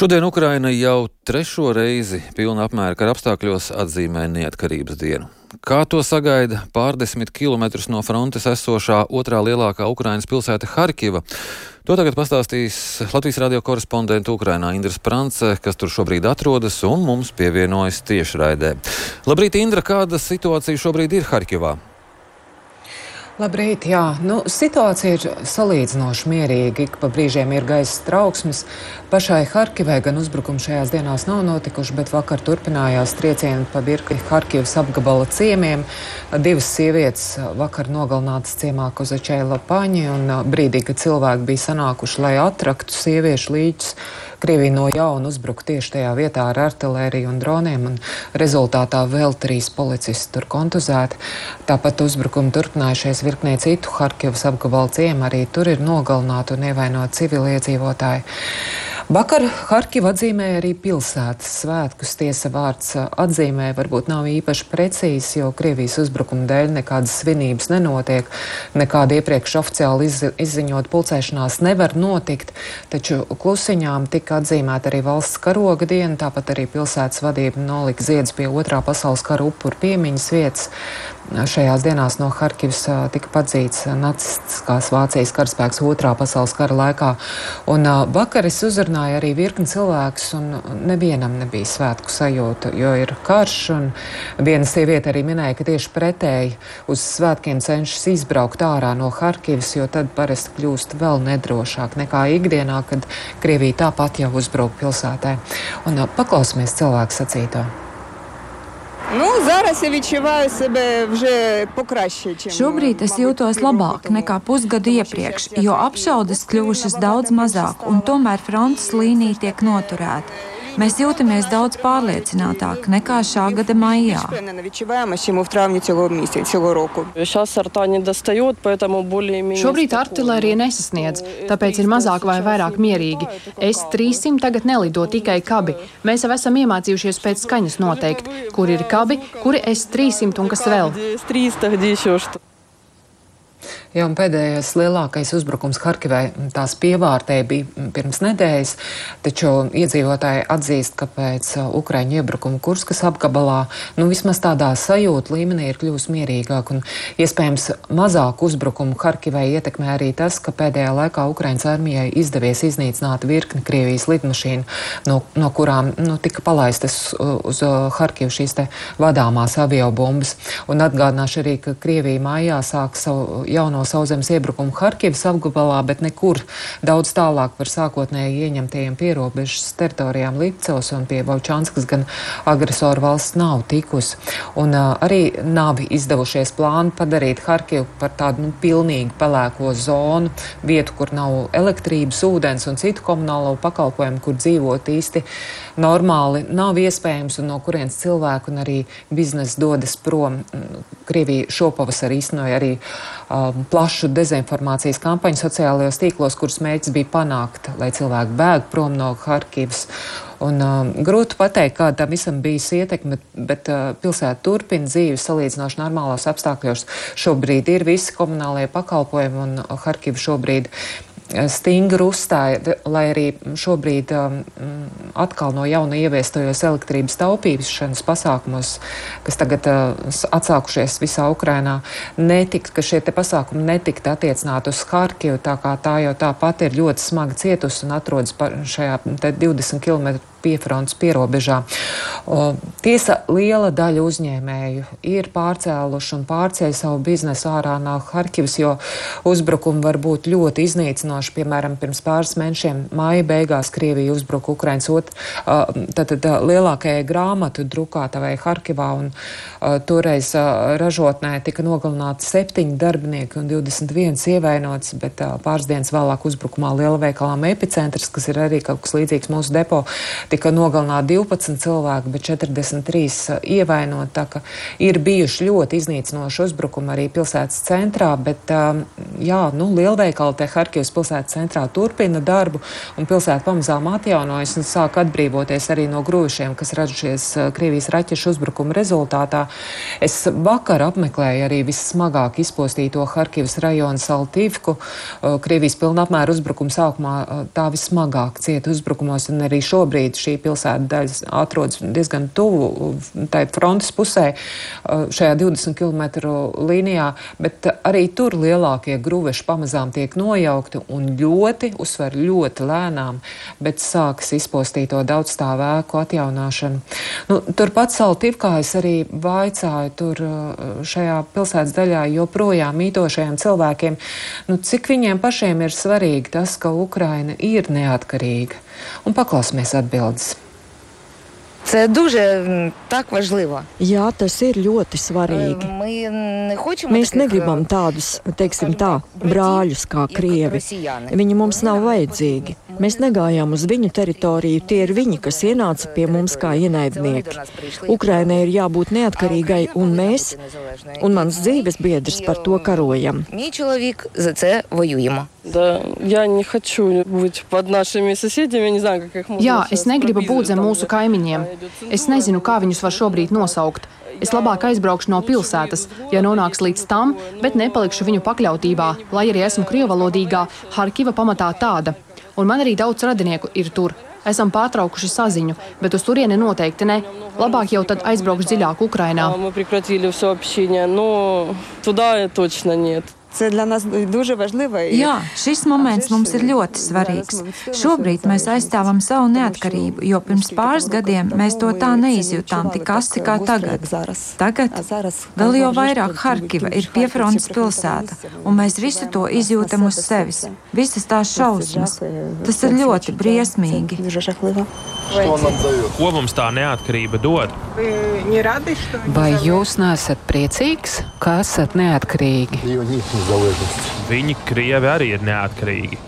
Šodien Ukraina jau trešo reizi pilna apmēra kara apstākļos atzīmē neatkarības dienu. Kā to sagaida pārdesmit kilometrus no frontes esošā otrā lielākā Ukrainas pilsēta Harkiva? To tagad pastāstīs Latvijas radio korespondente Ukrainā Indra Sprance, kas tur šobrīd atrodas un mums pievienojas tiešraidē. Labrīt, Indra, kāda situācija šobrīd ir Harkivā? Labrīt, jā. Situācija ir salīdzinoši mierīga, ik pa brīžiem ir gaisa trauksmes. Pašai Harkivai gan uzbrukumi šajās dienās nav notikuši, bet vakar turpinājās triecieni pa virkni Harkivas apgabala ciemiem. Divas sievietes vakar nogalinātas ciemā Kozačēla Paņi, un brīdī, kad cilvēki bija sanākuši, lai atraktu sieviešu līķus, Krievija no jauna uzbruka tieši tajā vietā ar artilēriju un droniem, un rezultātā vēl 3 policisti tur kontuzēti. Tāpat uzbrukumi turpinājušies virknē citu Harkivas apgabalu ciemu, arī tur ir nogalināti un ievainoti civiliedzīvotāji. Vakar Harkiva atzīmēja arī pilsētas svētkus. Tiesa vārds atzīmē varbūt nav īpaši precīzs, jo Krievijas uzbrukuma dēļ nekādas svinības nenotiek, nekāda iepriekš oficiāli izziņot pulcēšanās nevar notikt, taču klusiņām tika atzīmēta arī valsts karoga diena, tāpat arī pilsētas vadība nolika ziedus pie Otrā pasaules kara upuru piemiņas vietas. Šajās dienās no Harkivas tika padzīts nacistiskās Vācijas karaspēks Otrā pasaules kara laikā. Un vakar es uzrunāju arī virkni cilvēkus, un nevienam nebija svētku sajūta, jo ir karš, un viena sieviete arī minēja, ka tieši pretēji uz svētkiem cenšas izbraukt ārā no Harkivas, jo tad parasti kļūst vēl nedrošāk nekā ikdienā, kad Krievija tāpat jau uzbruk pilsētē. Un paklausīsimies cilvēku sacīto. Šobrīd es jūtos labāk nekā pusgadu iepriekš, jo apšaudes kļuvušas daudz mazāk, un tomēr frontes līnija tiek noturēta. Mēs jūtamies daudz pārliecinātāk nekā šā gada maijā. Šobrīd artilērija nesasniedz, tāpēc ir mazāk vai vairāk mierīgi. S-300 tagad nelido tikai kabi. Mēs jau esam iemācījušies pēc skaņas noteikt, kur ir kabi, kuri S-300 un kas vēl. Jā, un pēdējais lielākais uzbrukums Harkivai tās pievārtē bija pirms nedēļas, taču iedzīvotāji atzīst, ka pēc Ukraiņu iebrukuma Kurskas apgabalā, vismaz tādā sajūta līmenī ir kļūst mierīgāk, un iespējams mazāk uzbrukumu Harkivai ietekmē arī tas, ka pēdējā laikā Ukraiņas armijai izdevies iznīcināt virkni Krievijas lidmašīnu, no kurām tika palaistas uz Harkivu šīs te vadāmās aviobumbas. Un atgādināšu arī, ka Krievija mājā sāk savu jauno sauszemes iebrukumu Harkivas apgabalā, bet nekur daudz tālāk par sākotnēji ieņemtajiem pierobežas teritorijām Lipcevas un pie Volčanskas gan agresoru valsts nav tikusi. Un arī nav izdevušies plāni padarīt Harkivu par tādu pilnīgi pelēko zonu, vietu, kur nav elektrības, ūdens un citu komunālo pakalpojumu, kur dzīvot īsti normāli nav iespējams un no kurienes cilvēku un arī biznesa dodas prom. Krievija šopavasar īstenoja arī plašu dezinformācijas kampaņu sociālajos tīklos, kuras mērķis bija panākt, lai cilvēki bēg prom no Harkivas. Un grūti pateikt, kāda tam visam bijis ietekme, bet pilsēta turpina dzīvi salīdzinoši normālos apstākļos. Šobrīd ir visi komunālie pakalpojumi un Harkiva šobrīd stingri uzstāja, lai arī šobrīd atkal no jauna ieviestojos elektrības taupīšanas pasākumos, kas tagad atsākušies visā Ukrainā, ka šie te pasākumi netiktu attiecināti uz Harkivu, tā kā tā jau tāpat ir ļoti smagi cietusi un atrodas šajā 20 km piefrontes pierobežā. Tiesa, liela daļa uzņēmēju ir pārcēluši un pārceļ savu biznesu ārā no Harkivas, jo uzbrukumi var būt ļoti iznīcinoši. Piemēram, pirms pāris mēnešiem māja beigās Krievija uzbruka Ukrainas lielākajai grāmatu drukātavai Harkivā, un toreiz ražotnē tika nogalināti 7 darbinieki un 21 ievainots, bet pāris dienas vēlāk uzbrukumā lielveikalam Epicentrs, kas ir arī kaut kas līdzīgs mūsu depo, tika nogalināti 12 cilvēki, bet 43 ievainoti. Tā ka ir bijuši ļoti iznīcinoši uzbrukumi arī pilsētas centrā, bet lielveikali te Harkivas pilsētas centrā turpina darbu, un pilsēta pamazām atjaunojas un sāk atbrīvoties arī no grūvišiem, kas radušies Krievijas raķešu uzbrukuma rezultātā. Es vakar apmeklēju arī vissmagāk izpostīto Harkivas rajonu Saltīvku. Krievijas pilna apmēra uzbrukuma sākumā tā vissmagāk cieta uzbrukumos, un arī šobrīd šī pilsēta daļa atrodas diezgan tuvu tai frontes pusē, šajā 20 km līnijā, bet arī tur lielākie grūveši pamazām tiek nojaukti un ļoti lēnām, bet sākas izpostīto daudzstāvu ēku atjaunāšanu. Turpat Saltīvkā es arī vaicāju tur šajā pilsētas daļā joprojām mītošajiem cilvēkiem, cik viņiem pašiem ir svarīgi tas, ka Ukraina ir neatkarīga. Un paklausīsimies atbildes. Це дуже так важливо. Jā, tas ir ļoti svarīgi. Mēs negribam tādus, teiksim tā, brāļus kā krievi. Viņi mums nav vajadzīgi. Mēs negājām uz viņu teritoriju, tie ir viņi, kas ienāca pie mums kā ienaidnieki. Ukrainai ir jābūt neatkarīgai, un mēs, un mans dzīves biedrs par to karojam. Мій чоловік за це воюємо. Да, я не хочу быть под нашими соседями, не знаю, как их можно. Jā, es negribu būt zem mūsu kaimiņiem. Es nezinu, kā viņus var šobrīd nosaukt. Es labāk aizbraukšu no pilsētas, ja nonāks līdz tam, bet nepalikšu viņu pakļautībā, lai arī esmu krievalodīgā, Harkiva pamatā tāda. Un man arī daudz radinieku ir tur. Esam pārtraukuši saziņu, bet uz turieni noteikti ne. Labāk jau tad aizbraukšu dziļāk Ukrainā. Мы прекратили все общение, но туда точно нет. Jā, šis moments mums ir ļoti svarīgs. Šobrīd mēs aizstāvam savu neatkarību, jo pirms pāris gadiem mēs to tā neizjūtām tik asi kā tagad. Tagad vēl jau vairāk Harkiva ir piefrontes pilsēta, un mēs visu to izjūtam uz sevis. Visas tās šausmas. Tas ir ļoti briesmīgi. Ko mums tā neatkarība dod? Vai jūs neesat priecīgs, ka esat neatkarīgi? Viņi, krievi, arī ir neatkarīgi.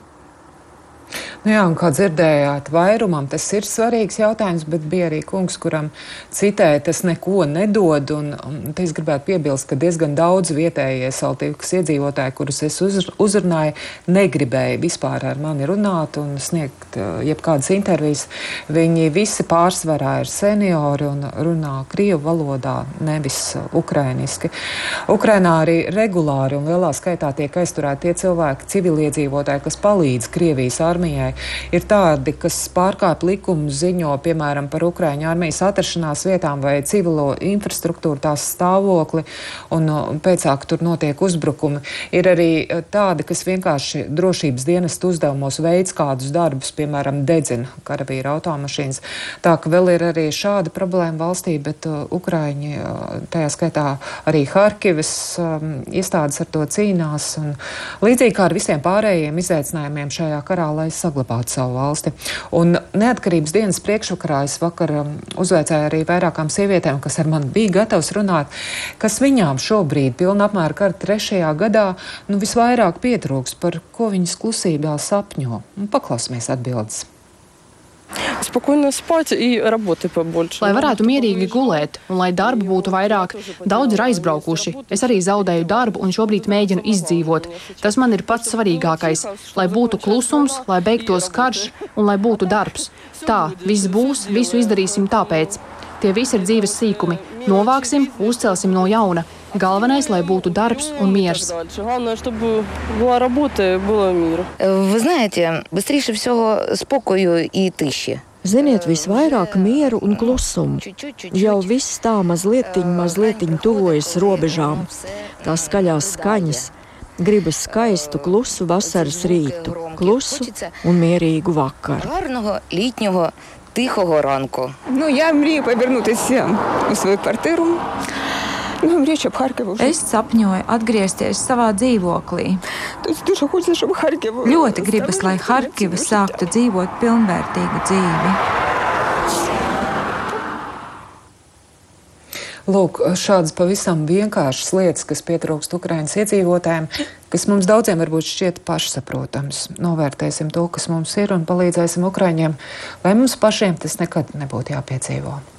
Jā, un kā dzirdējāt, vairumam tas ir svarīgs jautājums, bet bija arī kungs, kuram citēja tas neko nedod, un te es gribētu piebilst, ka diezgan daudz vietējie Saltīvkas iedzīvotāji, kurus es uzrunāju, negribēja vispār ar mani runāt un sniegt jebkādas intervijas. Viņi visi pārsvarā ir seniori un runā krievu valodā, nevis ukrainiski. Ukrainā arī regulāri un lielā skaitā tiek aizturēti tie cilvēki, civiliedzīvotāji, kas palīdz Krievijas armijai. Ir tādi, kas pārkāp likumu, ziņo, piemēram, par Ukraiņu armijas atrašanās vietām vai civilo infrastruktūru, tās stāvokli, un pēcāk tur notiek uzbrukumi. Ir arī tādi, kas vienkārši drošības dienestu uzdevumos veids kādus darbus, piemēram, dedzina karavīra automašīnas. Tā ka vēl ir arī šāda problēma valstī, bet Ukraiņi, tajā skaitā arī Harkivas iestādes ar to cīnās. Un līdzīgi kā ar visiem pārējiem izaicinājumiem šajā karā, lai saglabātu savu valsti. Un neatkarības dienas priekšvakarā es vakar uzveicēju arī vairākām sievietēm, kas ar mani bija gatavs runāt, kas viņām šobrīd pilna apmēra kara 3. gadā visvairāk pietrūks, par ko viņas klusībā sapņo. Paklausīsimies atbildes. Spokojно spāt и работы побольше. Lai varētu mierīgi gulēt un lai darba būtu vairāk, daudz ir aizbraukuši. Es arī zaudēju darbu un šobrīd mēģinu izdzīvot. Tas man ir pats svarīgākais. Lai būtu klusums, lai beigtos karš un lai būtu darbs. Tā, viss būs, visu izdarīsim tāpēc. Tie visi ir dzīves sīkumi. Novāksim, uzcelsim no jauna. Galvenais, lai būtu darbs un miers. Главное, чтобы была работа и было мир. Ви знаєте, быстріше всього спокою і тиші. Ziniet, visvairāk mieru un klusumu. Jau viss tā mazliet tuvojas robežām. Tās skaļās skaņas. Gribas skaistu, klusu vasaras rītu, klusu un mierīgu vakaru. Гарного літнього тихого ранку. Я мрію повернутися у свою квартиру. Es sapņoju atgriezties savā dzīvoklī. Ļoti gribas, lai Harkiva sāktu dzīvot pilnvērtīgu dzīvi. Lūk, šādas pavisam vienkāršas lietas, kas pietrūkst Ukrainas iedzīvotājiem, kas mums daudziem varbūt šķiet pašsaprotams. Novērtēsim to, kas mums ir, un palīdzēsim Ukraiņiem, lai mums pašiem tas nekad nebūtu jāpiedzīvo.